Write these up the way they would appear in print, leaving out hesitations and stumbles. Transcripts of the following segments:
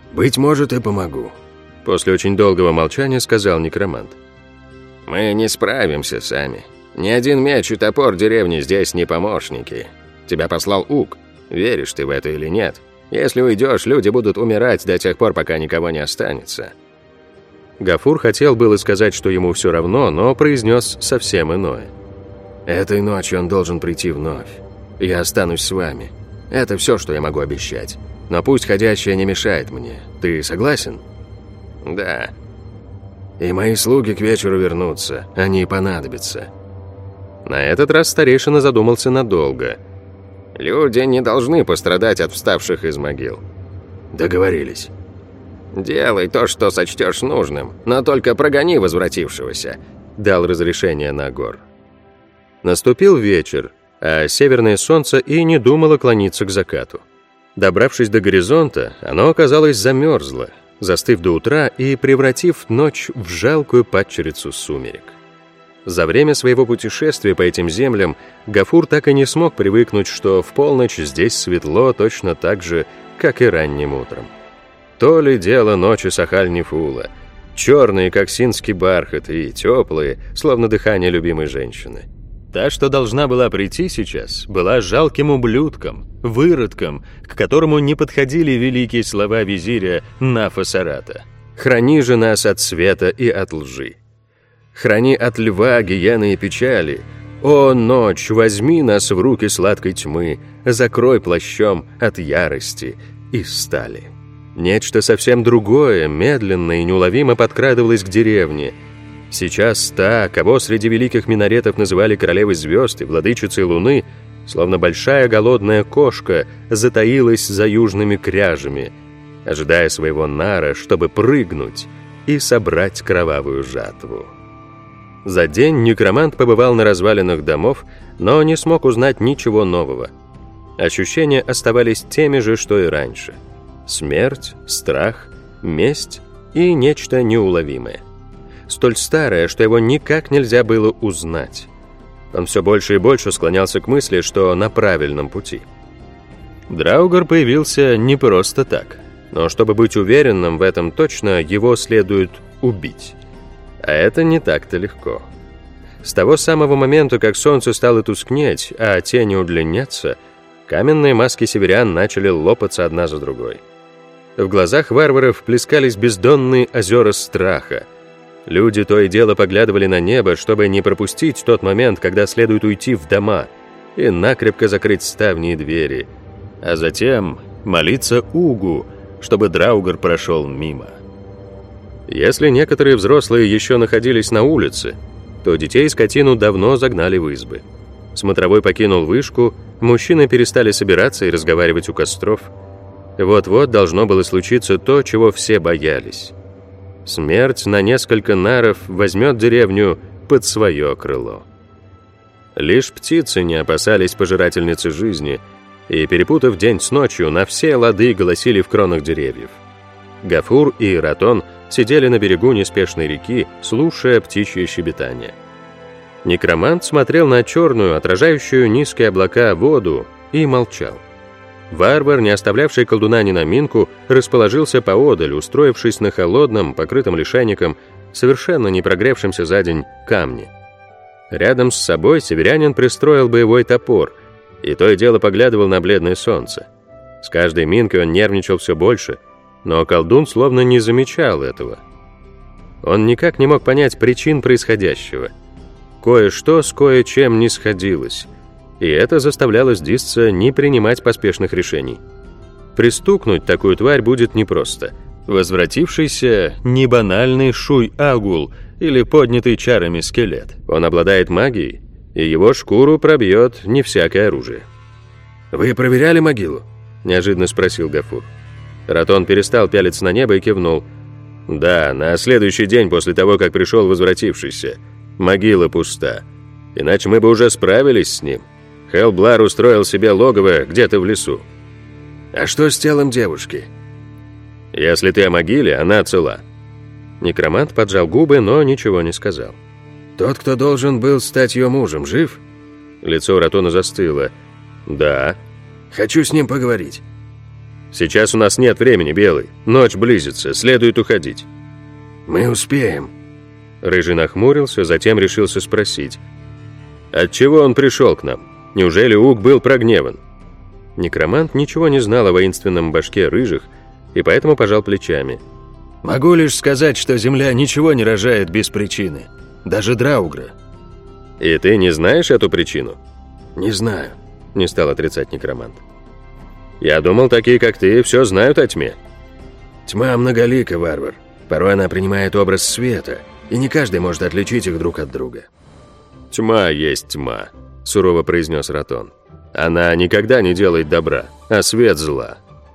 «Быть может, и помогу», — после очень долгого молчания сказал некромант. «Мы не справимся сами. Ни один меч и топор деревни здесь не помощники. Тебя послал Уг. Веришь ты в это или нет? Если уйдешь, люди будут умирать до тех пор, пока никого не останется». Гафур хотел было сказать, что ему все равно, но произнес совсем иное. «Этой ночью он должен прийти вновь. Я останусь с вами. Это все, что я могу обещать. Но пусть ходящее не мешает мне. Ты согласен?» «Да». «И мои слуги к вечеру вернутся. Они понадобятся». На этот раз старейшина задумался надолго. «Люди не должны пострадать от вставших из могил». «Договорились». «Делай то, что сочтешь нужным, но только прогони возвратившегося», — дал разрешение Нагор. Наступил вечер, а северное солнце и не думало клониться к закату. Добравшись до горизонта, оно, оказалось, замерзло, застыв до утра и превратив ночь в жалкую падчерицу сумерек. За время своего путешествия по этим землям Гафур так и не смог привыкнуть, что в полночь здесь светло точно так же, как и ранним утром. То ли дело ночи Сахаль-Нефула, черные, как синский бархат, и теплые, словно дыхание любимой женщины. Та, что должна была прийти сейчас, была жалким ублюдком, выродком, к которому не подходили великие слова визиря Нафа-Сарата. «Храни же нас от света и от лжи. Храни от льва, гиены и печали. О, ночь, возьми нас в руки сладкой тьмы, закрой плащом от ярости и стали». Нечто совсем другое, медленно и неуловимо подкрадывалось к деревне. Сейчас та, кого среди великих минаретов называли королевой звезд и владычицей луны, словно большая голодная кошка, затаилась за южными кряжами, ожидая своего нара, чтобы прыгнуть и собрать кровавую жатву. За день некромант побывал на развалинах домов, но не смог узнать ничего нового. Ощущения оставались теми же, что и раньше. Смерть, страх, месть и нечто неуловимое. Столь старое, что его никак нельзя было узнать. Он все больше и больше склонялся к мысли, что на правильном пути. Драугар появился не просто так, но чтобы быть уверенным в этом точно, его следует убить. А это не так-то легко. С того самого момента, как солнце стало тускнеть, а тени удлиняться, каменные маски северян начали лопаться одна за другой. В глазах варваров плескались бездонные озера страха. Люди то и дело поглядывали на небо, чтобы не пропустить тот момент, когда следует уйти в дома и накрепко закрыть ставни и двери, а затем молиться Угу, чтобы Драугар прошел мимо. Если некоторые взрослые еще находились на улице, то детей и скотину давно загнали в избы. Смотровой покинул вышку, мужчины перестали собираться и разговаривать у костров. Вот-вот должно было случиться то, чего все боялись. Смерть на несколько наров возьмет деревню под свое крыло. Лишь птицы не опасались пожирательницы жизни, и, перепутав день с ночью, на все лады голосили в кронах деревьев. Гафур и Ратон сидели на берегу неспешной реки, слушая птичье щебетание. Некромант смотрел на черную, отражающую низкие облака воду, и молчал. Варвар, не оставлявший колдуна ни на минку, расположился поодаль, устроившись на холодном, покрытом лишайником, совершенно не прогревшемся за день камне. Рядом с собой северянин пристроил боевой топор, и то и дело поглядывал на бледное солнце. С каждой минкой он нервничал все больше, но колдун словно не замечал этого. Он никак не мог понять причин происходящего. Кое-что с кое-чем не сходилось, и это заставляло Дисца не принимать поспешных решений. Пристукнуть такую тварь будет непросто. Возвратившийся не банальный Шуй-Агул или поднятый чарами скелет. Он обладает магией, и его шкуру пробьет не всякое оружие. «Вы проверяли могилу?» – неожиданно спросил Гафур. Ратон перестал пялиться на небо и кивнул. «Да, на следующий день после того, как пришел возвратившийся. Могила пуста. Иначе мы бы уже справились с ним. Хелблар устроил себе логово где-то в лесу». «А что с телом девушки?» «Если ты о могиле, она цела». Некромант поджал губы, но ничего не сказал. «Тот, кто должен был стать ее мужем, жив?» Лицо Ратона застыло. «Да». «Хочу с ним поговорить». Сейчас у нас нет времени, Белый. Ночь близится, следует уходить». «Мы успеем». Рыжий нахмурился, затем решился спросить. «Отчего он пришел к нам? Неужели Уг был прогневан?» Некромант ничего не знал о воинственном башке рыжих, и поэтому пожал плечами. «Могу лишь сказать, что земля ничего не рожает без причины. Даже Драугра». «И ты не знаешь эту причину?» «Не знаю», — не стал отрицать некромант. «Я думал, такие, как ты, все знают о тьме». «Тьма многолика, варвар. Порой она принимает образ света, и не каждый может отличить их друг от друга». «Тьма есть тьма», — сурово произнес Ратон. «Она никогда не делает добра, а свет зла».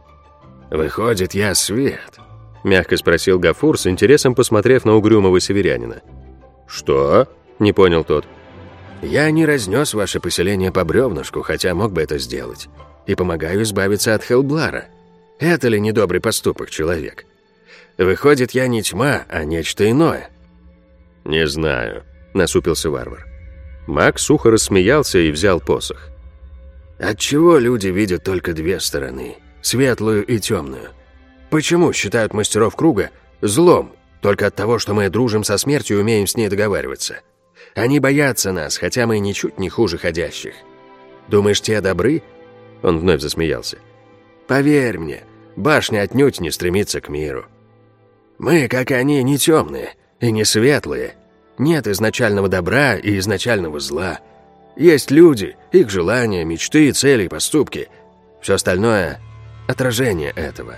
«Выходит, я свет?» — мягко спросил Гафур, с интересом посмотрев на угрюмого северянина. «Что?» — не понял тот. «Я не разнес ваше поселение по бревнышку, хотя мог бы это сделать, и помогаю избавиться от Хелблара. Это ли недобрый поступок, человек? Выходит, я не тьма, а нечто иное». «Не знаю», — насупился варвар. Маг сухо рассмеялся и взял посох. «Отчего люди видят только две стороны, светлую и темную? Почему считают мастеров круга злом, только от того, что мы дружим со смертью и умеем с ней договариваться? Они боятся нас, хотя мы ничуть не хуже ходящих. Думаешь, те добры?» Он вновь засмеялся. «Поверь мне, башня отнюдь не стремится к миру. Мы, как они, не темные и не светлые. Нет изначального добра и изначального зла. Есть люди, их желания, мечты, цели, поступки. Все остальное — отражение этого».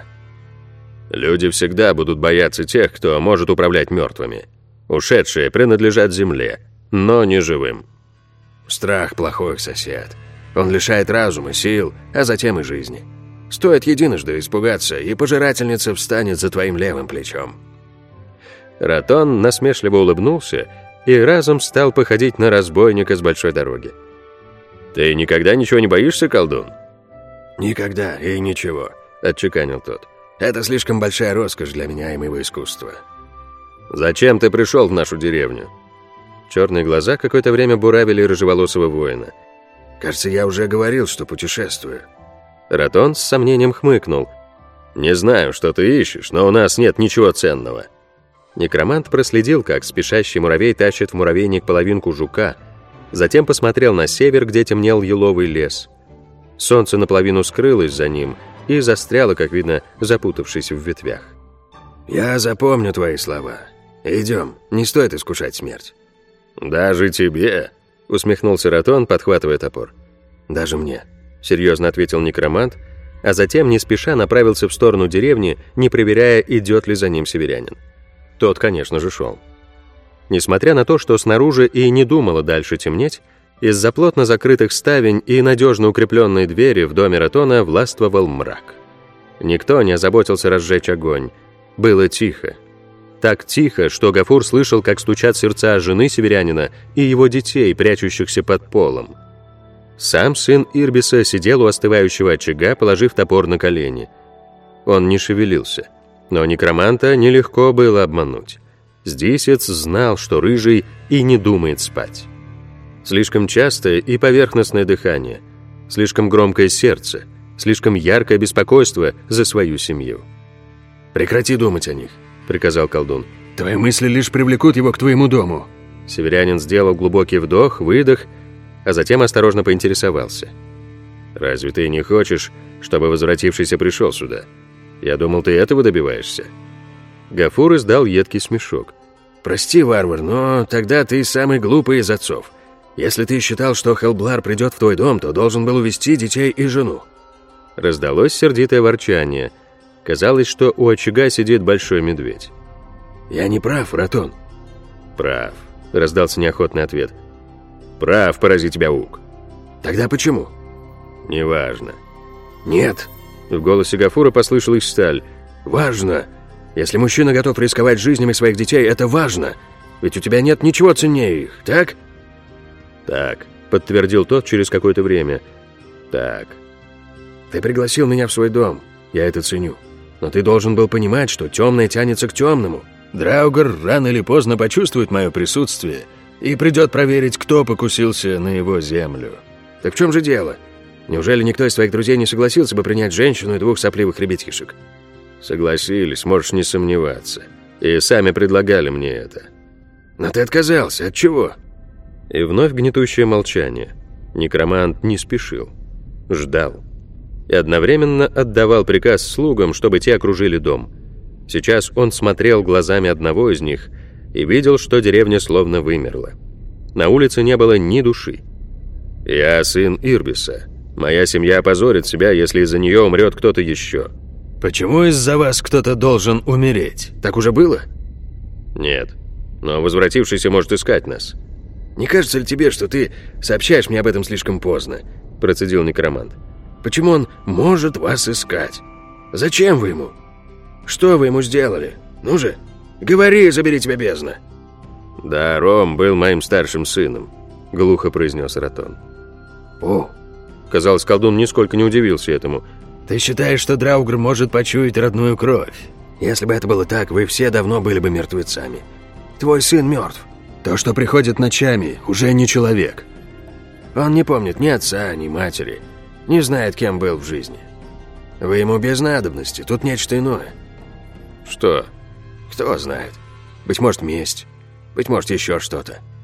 «Люди всегда будут бояться тех, кто может управлять мертвыми. Ушедшие принадлежат земле, но не живым». «Страх — плохой сосед. Он лишает разума, сил, а затем и жизни. Стоит единожды испугаться, и пожирательница встанет за твоим левым плечом». Ратон насмешливо улыбнулся и разом стал походить на разбойника с большой дороги. «Ты никогда ничего не боишься, колдун?» «Никогда и ничего», — отчеканил тот. «Это слишком большая роскошь для меня и моего искусства». «Зачем ты пришел в нашу деревню?» Черные глаза какое-то время буравили рыжеволосого воина. «Кажется, я уже говорил, что путешествую». Ратон с сомнением хмыкнул. «Не знаю, что ты ищешь, но у нас нет ничего ценного». Некромант проследил, как спешащий муравей тащит в муравейник половинку жука, затем посмотрел на север, где темнел еловый лес. Солнце наполовину скрылось за ним и застряло, как видно, запутавшись в ветвях. «Я запомню твои слова. Идем, не стоит искушать смерть». «Даже тебе?» — усмехнулся Ратон, подхватывая топор. «Даже мне», — серьезно ответил некромант, а затем не спеша направился в сторону деревни, не проверяя, идет ли за ним северянин. Тот, конечно же, шел. Несмотря на то, что снаружи и не думало дальше темнеть, из-за плотно закрытых ставень и надежно укрепленной двери в доме Ратона властвовал мрак. Никто не озаботился разжечь огонь. Было тихо. Так тихо, что Гафур слышал, как стучат сердца жены северянина и его детей, прячущихся под полом. Сам сын Ирбиса сидел у остывающего очага, положив топор на колени. Он не шевелился. Но некроманта нелегко было обмануть. Сдисец знал, что рыжий и не думает спать. Слишком частое и поверхностное дыхание, слишком громкое сердце, слишком яркое беспокойство за свою семью. «Прекрати думать о них», — приказал колдун. «Твои мысли лишь привлекут его к твоему дому». Северянин сделал глубокий вдох, выдох, а затем осторожно поинтересовался. «Разве ты не хочешь, чтобы возвратившийся пришел сюда? Я думал, ты этого добиваешься». Гафур издал едкий смешок. «Прости, варвар, но тогда ты самый глупый из отцов. Если ты считал, что Хелблар придет в твой дом, то должен был увести детей и жену». Раздалось сердитое ворчание. Казалось, что у очага сидит большой медведь. «Я не прав, Ратон?» «Прав», — раздался неохотный ответ. «Прав, порази тебя Уг». «Тогда почему?» «Неважно». «Нет». В голосе Гафура послышалась сталь. «Важно. Если мужчина готов рисковать жизнями своих детей, это важно. Ведь у тебя нет ничего ценнее их, так?» «Так», — подтвердил тот через какое-то время. «Так». «Ты пригласил меня в свой дом. Я это ценю. Но ты должен был понимать, что темное тянется к темному. Драугр рано или поздно почувствует мое присутствие и придет проверить, кто покусился на его землю. Так в чем же дело? Неужели никто из твоих друзей не согласился бы принять женщину и 2 сопливых ребятишек? Согласились, можешь не сомневаться. И сами предлагали мне это. Но ты отказался. От чего? И вновь гнетущее молчание. Некромант не спешил. Ждал. И одновременно отдавал приказ слугам, чтобы те окружили дом. Сейчас он смотрел глазами одного из них и видел, что деревня словно вымерла. На улице не было ни души. «Я сын Ирбиса. Моя семья опозорит себя, если из-за нее умрет кто-то еще». «Почему из-за вас кто-то должен умереть? Так уже было?» «Нет. Но возвратившийся может искать нас». «Не кажется ли тебе, что ты сообщаешь мне об этом слишком поздно?» Процедил некромант. «Почему он может вас искать? Зачем вы ему? Что вы ему сделали? Ну же, говори, забери тебя бездна!» «Да, Ром был моим старшим сыном», — глухо произнес Ратон. «О!» Казалось, колдун нисколько не удивился этому. «Ты считаешь, что Драугр может почуять родную кровь? Если бы это было так, вы все давно были бы мертвецами. Твой сын мертв. То, что приходит ночами, уже не человек. Он не помнит ни отца, ни матери, не знает, кем был в жизни. Вы ему без надобности, тут нечто иное». «Что?» «Кто знает. Быть может, месть, быть может, еще что-то.